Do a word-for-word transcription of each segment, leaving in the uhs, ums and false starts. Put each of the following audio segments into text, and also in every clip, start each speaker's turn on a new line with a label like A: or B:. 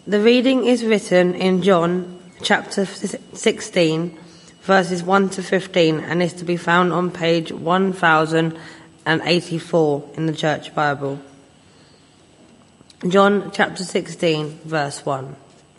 A: The reading is written in John chapter sixteen, verses one to fifteen, and is to be found on page one thousand eighty-four in the Church Bible. John chapter sixteen, verse one.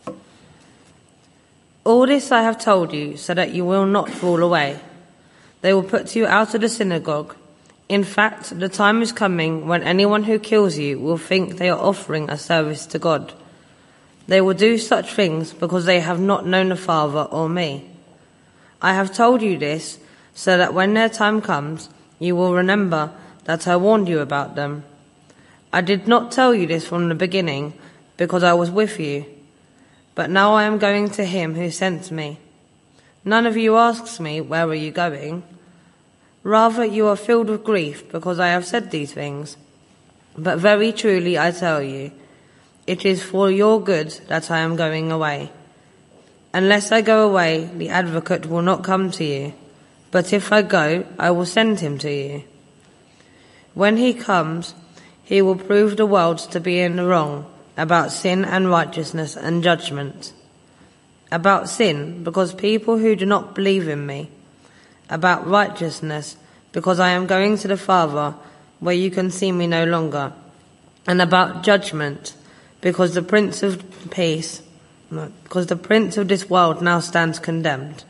A: All this I have told you so that you will not fall away. They will put you out of the synagogue. In fact, the time is coming when anyone who kills you will think they are offering a service to God. They will do such things because they have not known the Father or me. I have told you this so that when their time comes, you will remember that I warned you about them. I did not tell you this from the beginning because I was with you. But now I am going to him who sent me. None of you asks me, where are you going? Rather, you are filled with grief because I have said these things. But very truly I tell you, it is for your good that I am going away. Unless I go away, the advocate will not come to you. But if I go, I will send him to you. When he comes, he will prove the world to be in the wrong about sin and righteousness and judgment. About sin, because people who do not believe in me. About righteousness, because I am going to the Father, where you can see me no longer. And about judgment, because the Prince of Peace, no, because the Prince of this world now stands condemned.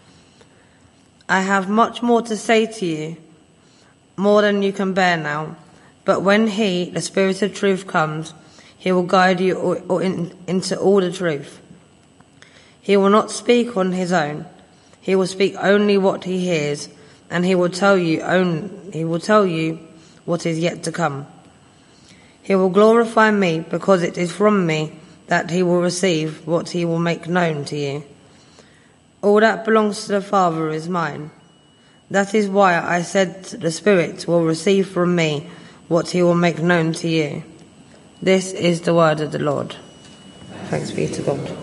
A: I have much more to say to you, more than you can bear now. But when he, the Spirit of truth, comes, he will guide you or, or in, into all the truth. He will not speak on his own. He will speak only what he hears, and he will tell you own, he will tell you what is yet to come. He will glorify me, because it is from me that he will receive what he will make known to you. All that belongs to the Father is mine. That is why I said the Spirit will receive from me what he will make known to you. This is the word of the Lord. Thanks be to God.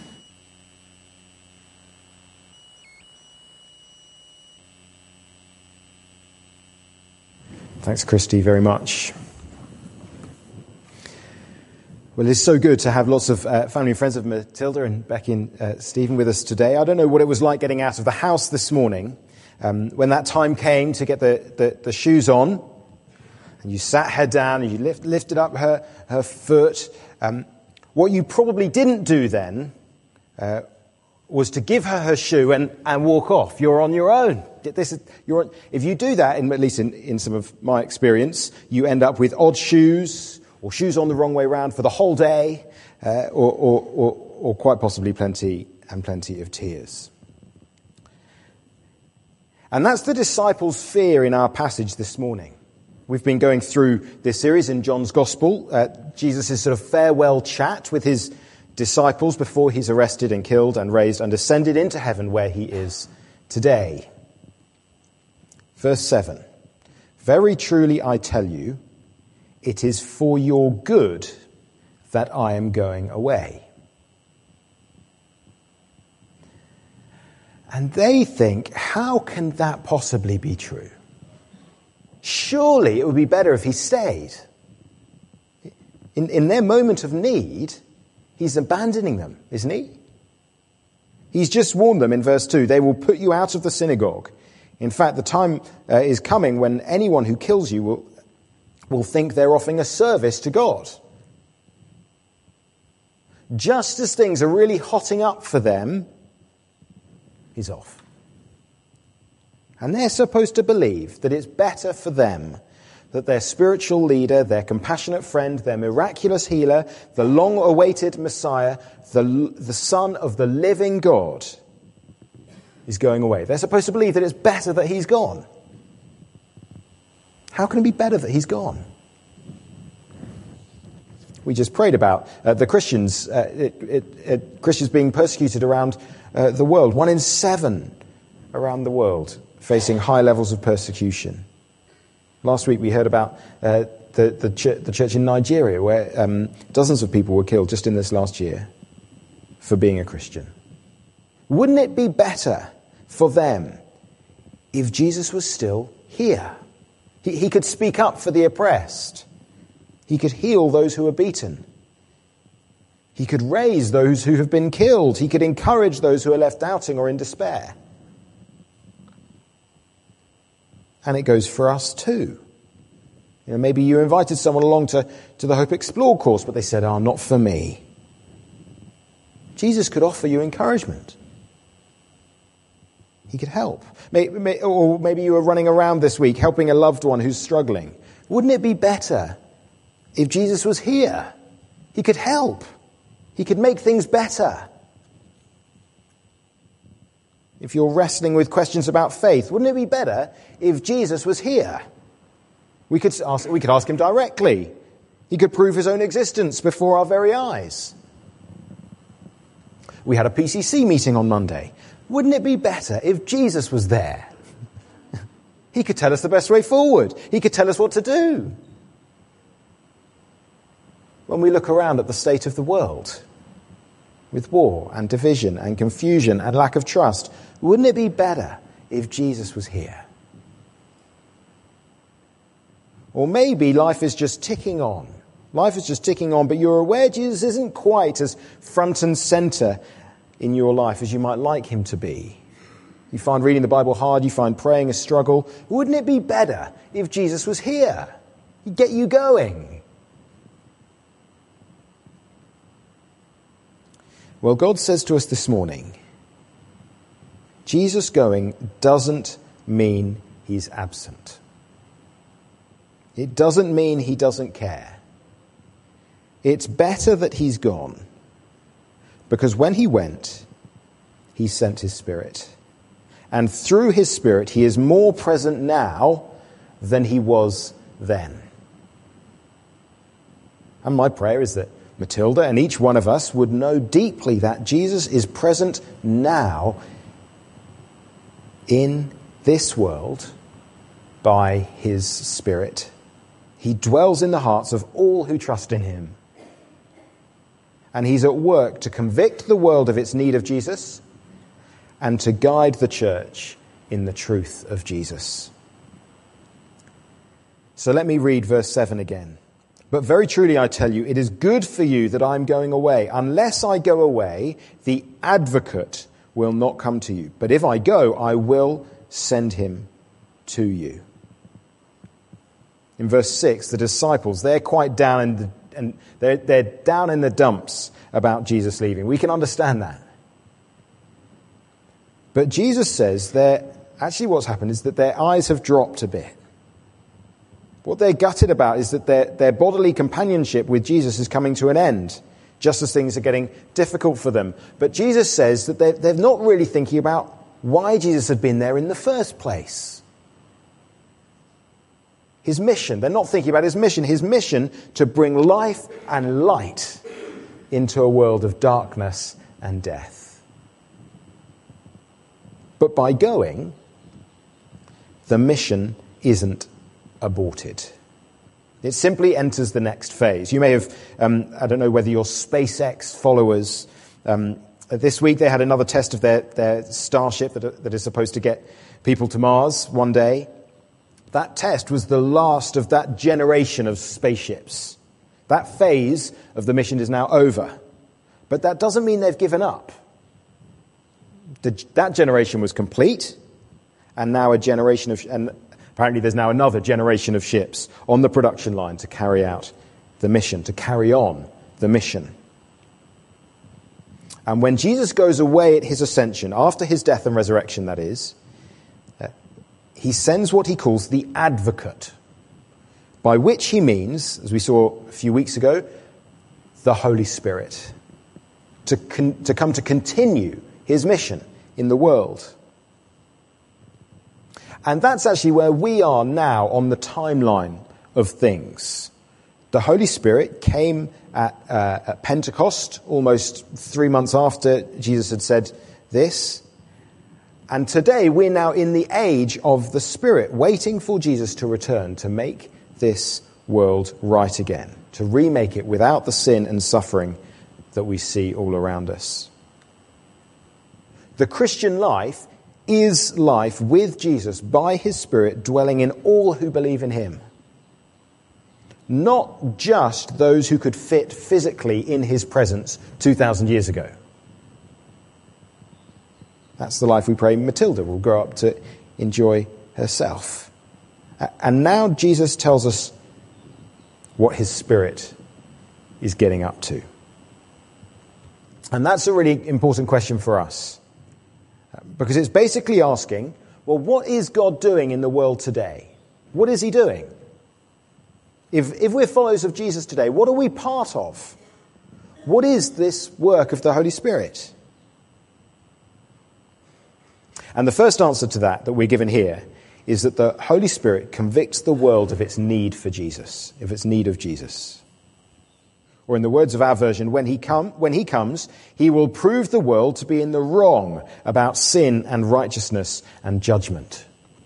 B: Thanks, Christy, very much. Well, it's so good to have lots of uh, family and friends of Matilda and Becky and uh, Stephen with us today. I don't know what it was like getting out of the house this morning um, when that time came to get the, the, the shoes on, and you sat her down and you lift, lifted up her, her foot. Um, what you probably didn't do then uh, was to give her her shoe and, and walk off. You're on your own. This is, you're on, if you do that, in, at least in, in some of my experience, you end up with odd shoes, or shoes on the wrong way round for the whole day, uh, or, or, or, or quite possibly plenty and plenty of tears. And that's the disciples' fear in our passage this morning. We've been going through this series in John's Gospel, uh, Jesus' sort of farewell chat with his disciples before he's arrested and killed and raised and ascended into heaven where he is today. Verse seven, very truly I tell you, it is for your good that I am going away. And they think, how can that possibly be true? Surely it would be better if he stayed. In, in their moment of need, he's abandoning them, isn't he? He's just warned them in verse two, they will put you out of the synagogue. In fact, the time uh, is coming when anyone who kills you will will think they're offering a service to God. Just as things are really hotting up for them, he's off. And they're supposed to believe that it's better for them that their spiritual leader, their compassionate friend, their miraculous healer, the long-awaited Messiah, the, the Son of the living God, is going away. They're supposed to believe that it's better that he's gone. How can it be better that he's gone? We just prayed about uh, the Christians, uh, it, it, it, Christians being persecuted around uh, the world. One in seven around the world facing high levels of persecution. Last week we heard about uh, the, the, ch- the church in Nigeria where um, dozens of people were killed just in this last year for being a Christian. Wouldn't it be better for them if Jesus was still here? He, he could speak up for the oppressed. He could heal those who are beaten. He could raise those who have been killed. He could encourage those who are left doubting or in despair. And it goes for us too. You know, maybe you invited someone along to, to the Hope Explore course, but they said, oh, not for me. Jesus could offer you encouragement. He could help. Maybe, or maybe you were running around this week helping a loved one who's struggling. Wouldn't it be better if Jesus was here? He could help. He could make things better. If you're wrestling with questions about faith, wouldn't it be better if Jesus was here? We could ask, we could ask him directly. He could prove his own existence before our very eyes. We had a P C C meeting on Monday. Wouldn't it be better if Jesus was there? He could tell us the best way forward. He could tell us what to do. When we look around at the state of the world, with war and division and confusion and lack of trust, wouldn't it be better if Jesus was here? Or maybe life is just ticking on. Life is just ticking on, but you're aware Jesus isn't quite as front and center in your life as you might like him to be. You find reading the Bible hard, you find praying a struggle. Wouldn't it be better if Jesus was here? He'd get you going. Well, God says to us this morning, Jesus going doesn't mean he's absent. It doesn't mean he doesn't care. It's better that he's gone, because when he went, he sent his Spirit. And through his Spirit, he is more present now than he was then. And my prayer is that Matilda and each one of us would know deeply that Jesus is present now in this world by his Spirit. He dwells in the hearts of all who trust in him. And he's at work to convict the world of its need of Jesus and to guide the church in the truth of Jesus. So let me read verse seven again. But very truly I tell you, it is good for you that I am going away. Unless I go away, the advocate will not come to you. But if I go, I will send him to you. In verse six, the disciples, they're quite down in the, and they're, they're down in the dumps about Jesus leaving. We can understand that. But Jesus says that actually what's happened is that their eyes have dropped a bit. What they're gutted about is that their, their bodily companionship with Jesus is coming to an end, just as things are getting difficult for them. But Jesus says that they're, they're not really thinking about why Jesus had been there in the first place. His mission, they're not thinking about his mission. His mission to bring life and light into a world of darkness and death. But by going, the mission isn't aborted. It simply enters the next phase. You may have, um, I don't know whether you're SpaceX followers. Um, this week they had another test of their, their Starship that, that is supposed to get people to Mars one day. That test was the last of that generation of spaceships. That phase of the mission is now over. But that doesn't mean they've given up. The, that generation was complete, and now a generation of... And apparently there's now another generation of ships on the production line to carry out the mission, to carry on the mission. And when Jesus goes away at his ascension, after his death and resurrection, that is, uh, he sends what he calls the advocate, by which he means, as we saw a few weeks ago, the Holy Spirit, to, con- to come to continue his mission in the world. And that's actually where we are now on the timeline of things. The Holy Spirit came at, uh, at Pentecost, almost three months after Jesus had said this. And today we're now in the age of the Spirit, waiting for Jesus to return to make this world right again, to remake it without the sin and suffering that we see all around us. The Christian life is life with Jesus by his Spirit dwelling in all who believe in him. not just those who could fit physically in his presence two thousand years ago. That's the life we pray Matilda will grow up to enjoy herself. And now Jesus tells us what his Spirit is getting up to. And that's a really important question for us. Because it's basically asking, well, what is God doing in the world today? What is he doing? If, if we're followers of Jesus today, what are we part of? What is this work of the Holy Spirit? And the first answer to that that we're given here is that the Holy Spirit convicts the world of its need for Jesus, of its need of Jesus. Or in the words of our version, when he, come, when he comes, he will prove the world to be in the wrong about sin and righteousness and judgment.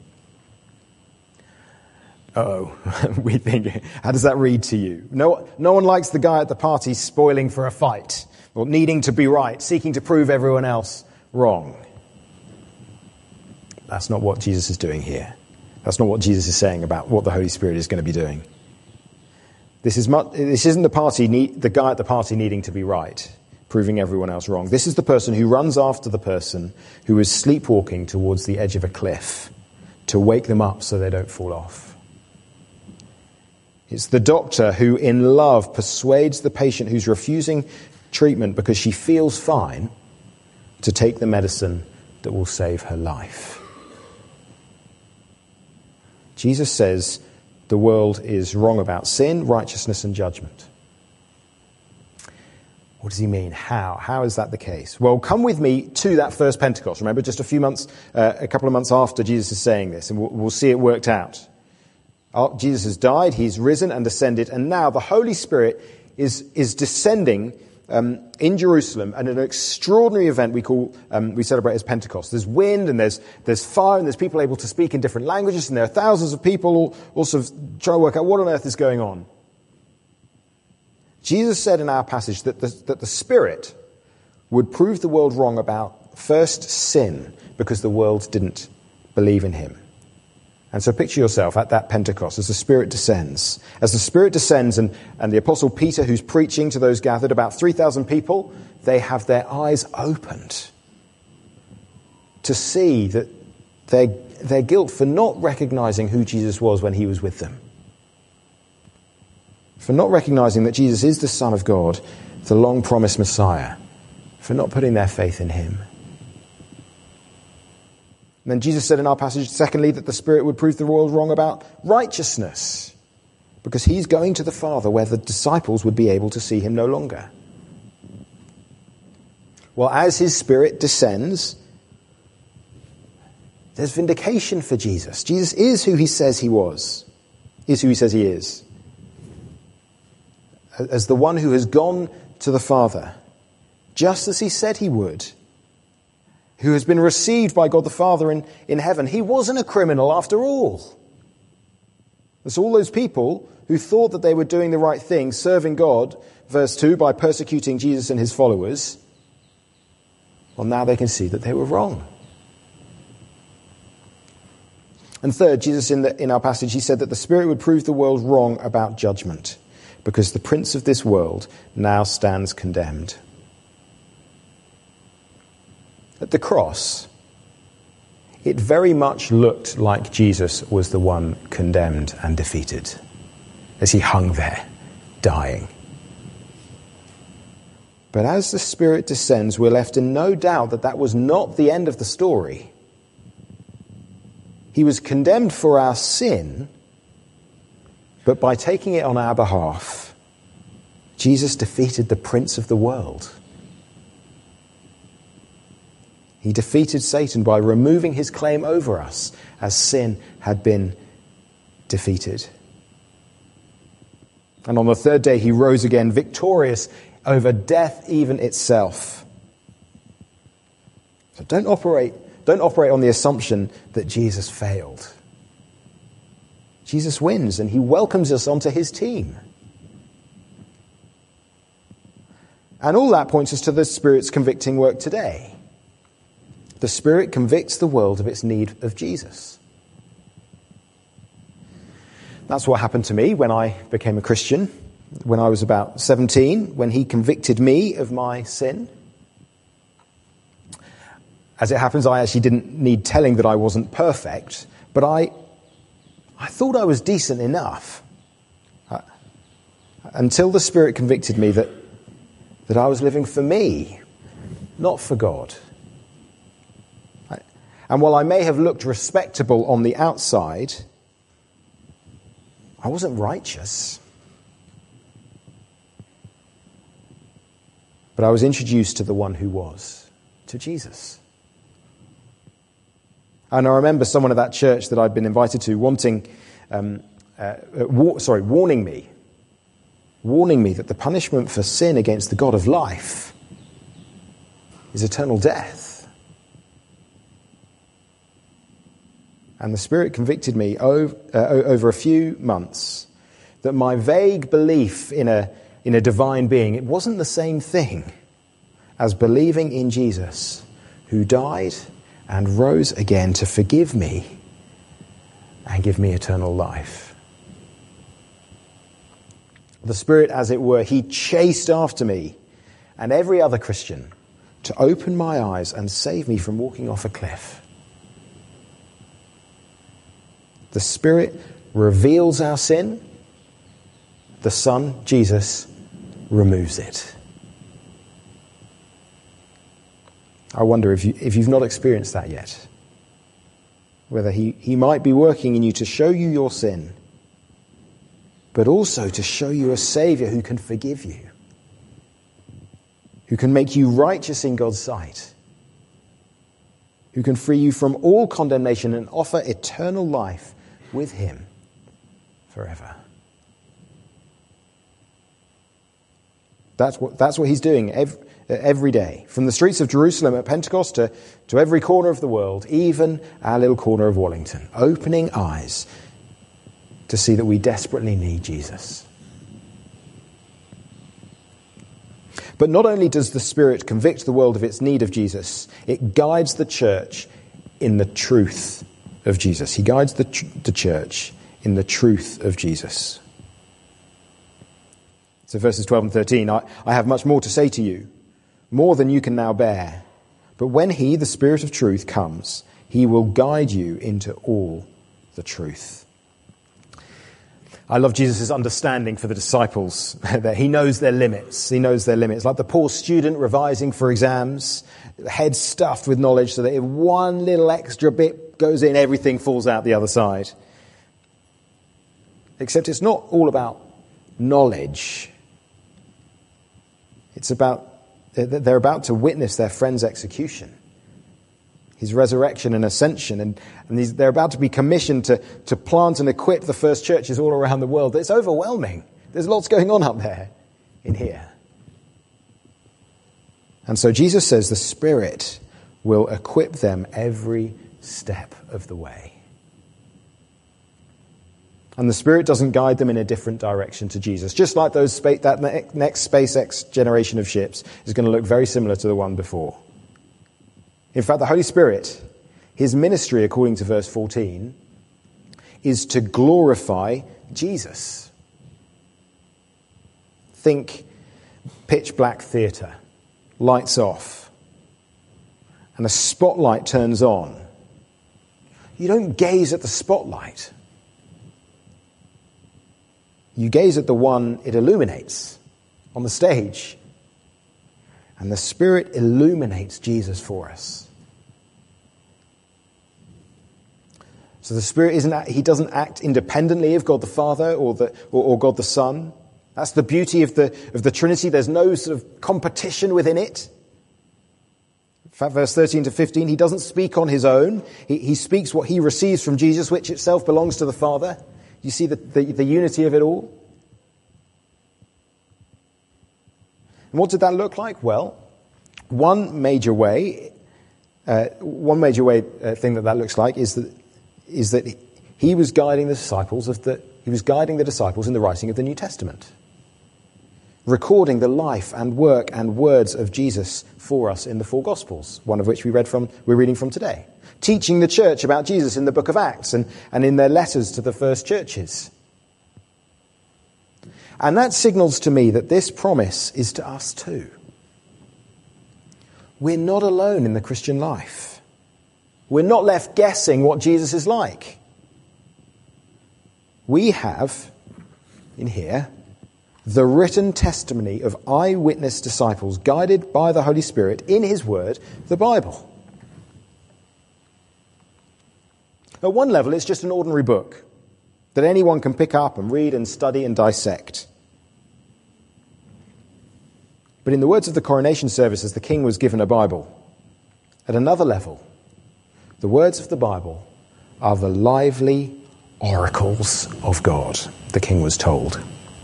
B: Uh-oh, we think, how does that read to you? No, no one likes the guy at the party spoiling for a fight, or needing to be right, seeking to prove everyone else wrong. That's not what Jesus is doing here. That's not what Jesus is saying about what the Holy Spirit is going to be doing. This is much, this isn't the party, need, the guy at the party needing to be right, proving everyone else wrong. This is the person who runs after the person who is sleepwalking towards the edge of a cliff to wake them up so they don't fall off. It's the doctor who, in love, persuades the patient who's refusing treatment because she feels fine to take the medicine that will save her life. Jesus says the world is wrong about sin, righteousness, and judgment. What does he mean? How? How is that the case? Well, come with me to that first Pentecost. Remember, just a few months, uh, a couple of months after Jesus is saying this, and we'll, we'll see it worked out. Jesus has died, he's risen and ascended, and now the Holy Spirit is, is descending um, in Jerusalem, and an extraordinary event we call, um, we celebrate as Pentecost. There's wind, and there's, there's fire, and there's people able to speak in different languages, and there are thousands of people all, all sort of trying to work out what on earth is going on. Jesus said in our passage that the, that the Spirit would prove the world wrong about first sin, because the world didn't believe in him. And so picture yourself at that Pentecost as the Spirit descends. As the Spirit descends and, and the Apostle Peter, who's preaching to those gathered, about three thousand people, they have their eyes opened to see that their, their guilt for not recognizing who Jesus was when he was with them. For not recognizing that Jesus is the Son of God, the long-promised Messiah. For not putting their faith in him. And then Jesus said in our passage, secondly, that the Spirit would prove the world wrong about righteousness, because he's going to the Father where the disciples would be able to see him no longer. Well, as his Spirit descends, there's vindication for Jesus. Jesus is who he says he was, is who he says he is. As the one who has gone to the Father, just as he said he would, who has been received by God the Father in, in heaven. He wasn't a criminal after all. There's all those people who thought that they were doing the right thing, serving God, verse two, by persecuting Jesus and his followers. Well, now they can see that they were wrong. And third, Jesus in, the, in our passage, he said that the Spirit would prove the world wrong about judgment, because the prince of this world now stands condemned. At the cross, it very much looked like Jesus was the one condemned and defeated as he hung there, dying. But as the Spirit descends, we're left in no doubt that that was not the end of the story. He was condemned for our sin, but by taking it on our behalf, Jesus defeated the prince of the world. He defeated Satan by removing his claim over us as sin had been defeated. And on the third day, he rose again, victorious over death even itself. So don't operate, don't operate on the assumption that Jesus failed. Jesus wins, and he welcomes us onto his team. And all that points us to the Spirit's convicting work today. The Spirit convicts the world of its need of Jesus. That's what happened to me when I became a Christian, when I was about seventeen, when he convicted me of my sin. As it happens, I actually didn't need telling that I wasn't perfect, but I, I thought I was decent enough uh, until the Spirit convicted me that, that I was living for me, not for God. I, and while I may have looked respectable on the outside, I wasn't righteous. But I was introduced to the one who was, to Jesus. And I remember someone at that church that I'd been invited to wanting, um, uh, war- sorry, warning me, warning me that the punishment for sin against the God of life is eternal death. And the Spirit convicted me over, uh, over a few months that my vague belief in a in a divine being, it wasn't the same thing as believing in Jesus, who died and rose again to forgive me and give me eternal life. The Spirit, as it were, he chased after me and every other Christian to open my eyes and save me from walking off a cliff. The Spirit reveals our sin. The Son, Jesus, removes it. I wonder if, you, if you've not experienced that yet, whether he, he might be working in you to show you your sin, but also to show you a Saviour who can forgive you, who can make you righteous in God's sight, who can free you from all condemnation and offer eternal life with him forever. That's what, that's what he's doing every, every day. From the streets of Jerusalem at Pentecost to, to every corner of the world, even our little corner of Wallington, opening eyes to see that we desperately need Jesus. But not only does the Spirit convict the world of its need of Jesus, it guides the church in the truth of Jesus. He guides the, ch- the church in the truth of Jesus. So verses twelve and thirteen, I, I have much more to say to you, more than you can now bear. But when he, the Spirit of truth, comes, he will guide you into all the truth. I love Jesus' understanding for the disciples, that he knows their limits. He knows their limits. Like the poor student revising for exams, head stuffed with knowledge so that if one little extra bit goes in, everything falls out the other side. Except it's not all about knowledge. It's about, they're about to witness their friend's execution, his resurrection and ascension, and, and these, they're about to be commissioned to, to plant and equip the first churches all around the world. It's overwhelming. There's lots going on up there in here. And so Jesus says the Spirit will equip them every step of the way. And the Spirit doesn't guide them in a different direction to Jesus. Just like those spa- that ne- next SpaceX generation of ships is going to look very similar to the one before. In fact, the Holy Spirit, his ministry, according to verse fourteen, is to glorify Jesus. Think pitch black theatre, lights off, and a spotlight turns on. You don't gaze at the spotlight. You gaze at the one it illuminates on the stage. And the Spirit illuminates Jesus for us. So the Spirit isn't, he doesn't act independently of God the Father or the or, or God the Son. That's the beauty of the of the Trinity. There's no sort of competition within it. In fact, verse thirteen to fifteen, he doesn't speak on his own. He, he speaks what he receives from Jesus, which itself belongs to the Father. You see the, the, the unity of it all? And what did that look like? Well, one major way, uh, one major way uh, thing that that looks like is that is that he was guiding the disciples of the he was guiding the disciples in the writing of the New Testament, recording the life and work and words of Jesus for us in the four Gospels, one of which we read from we're reading from today. Teaching the church about Jesus in the book of Acts and, and in their letters to the first churches. And that signals to me that this promise is to us too. We're not alone in the Christian life. We're not left guessing what Jesus is like. We have, in here, the written testimony of eyewitness disciples guided by the Holy Spirit in his word, the Bible. At one level, it's just an ordinary book that anyone can pick up and read and study and dissect. But in the words of the coronation service, as the king was given a Bible, at another level, the words of the Bible are the lively oracles of God, the king was told.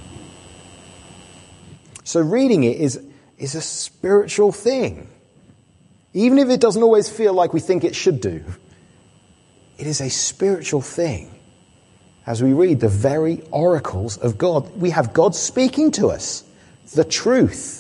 B: So reading it is, is a spiritual thing. Even if it doesn't always feel like we think it should do, it is a spiritual thing. As we read the very oracles of God, we have God speaking to us, the truth.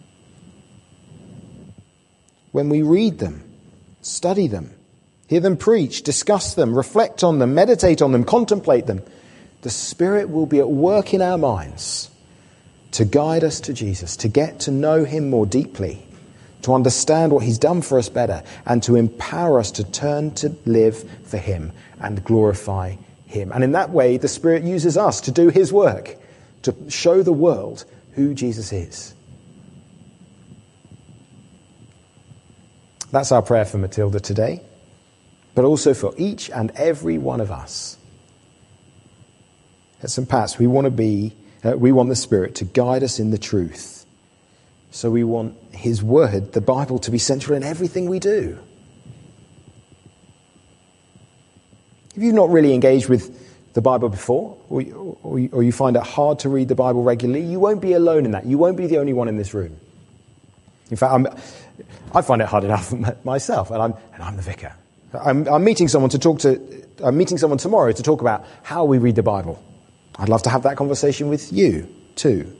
B: When we read them, study them, hear them preach, discuss them, reflect on them, meditate on them, contemplate them, the Spirit will be at work in our minds to guide us to Jesus, to get to know him more deeply, to understand what he's done for us better, and to empower us to turn to live for him and glorify him. And in that way, the Spirit uses us to do his work, to show the world who Jesus is. That's our prayer for Matilda today, but also for each and every one of us. At Saint Pat's, we want to be, uh, we want the Spirit to guide us in the truth. So we want his word, the Bible, to be central in everything we do. If you've not really engaged with the Bible before, or, or, or you find it hard to read the Bible regularly, you won't be alone in that. You won't be the only one in this room. In fact, I'm, I find it hard enough myself, and I'm and I'm the vicar. I'm, I'm meeting someone to talk to. I'm meeting someone tomorrow to talk about how we read the Bible. I'd love to have that conversation with you too.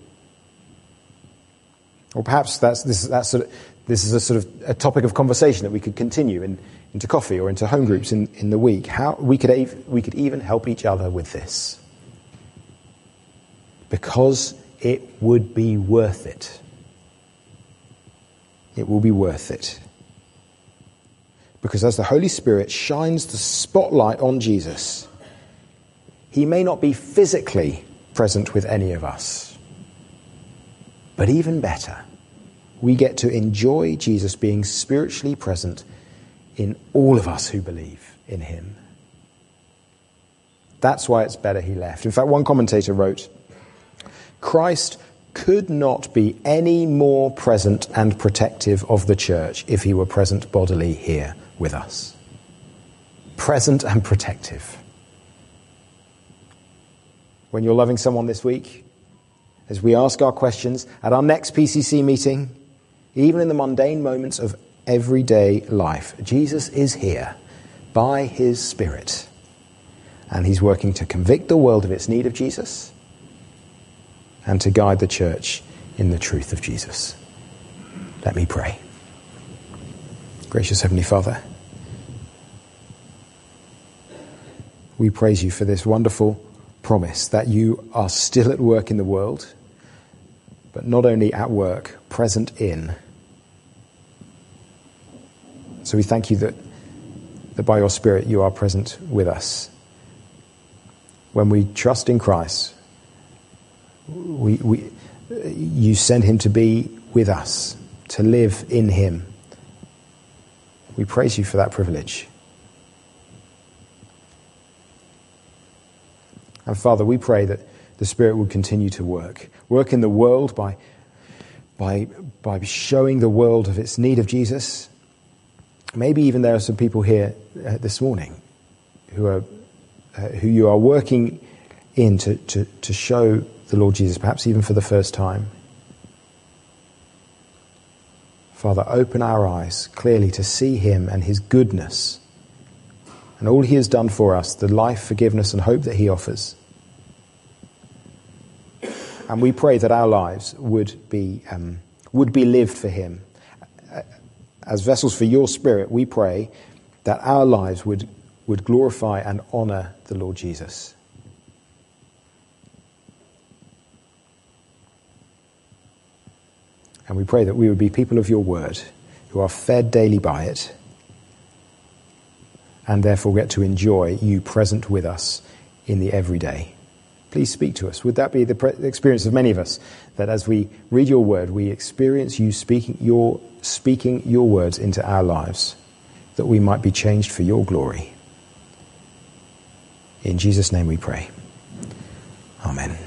B: Or perhaps that's this. That's sort of, this is a sort of a topic of conversation that we could continue in, into coffee or into home groups in, in the week. How we could we could even help each other with this, because it would be worth it. It will be worth it. Because as the Holy Spirit shines the spotlight on Jesus, he may not be physically present with any of us. But even better, we get to enjoy Jesus being spiritually present in all of us who believe in him. That's why it's better he left. In fact, one commentator wrote, Christ could not be any more present and protective of the church if he were present bodily here with us. Present and protective. When you're loving someone this week, as we ask our questions at our next P C C meeting, even in the mundane moments of everyday life, Jesus is here by his Spirit. And he's working to convict the world of its need of Jesus and to guide the church in the truth of Jesus. Let me pray. Gracious Heavenly Father, we praise you for this wonderful promise that you are still at work in the world, but not only at work, present in. So we thank you that, that by your Spirit you are present with us. When we trust in Christ, We, we, you send him to be with us, to live in him. We praise you for that privilege. And Father, we pray that the Spirit will continue to work. Work in the world by, by, by showing the world of its need of Jesus. Maybe even there are some people here uh, this morning who are uh, who you are working in to, to, to show the Lord Jesus, perhaps even for the first time. Father, open our eyes clearly to see him and his goodness and all he has done for us, the life, forgiveness and hope that he offers. And we pray that our lives would be um, would be lived for him. As vessels for your Spirit, we pray that our lives would, would glorify and honour the Lord Jesus. And we pray that we would be people of your word who are fed daily by it and therefore get to enjoy you present with us in the everyday. Please speak to us. Would that be the pre- experience of many of us, that as we read your word, we experience you speaking your, speaking your words into our lives, that we might be changed for your glory. In Jesus' name we pray. Amen.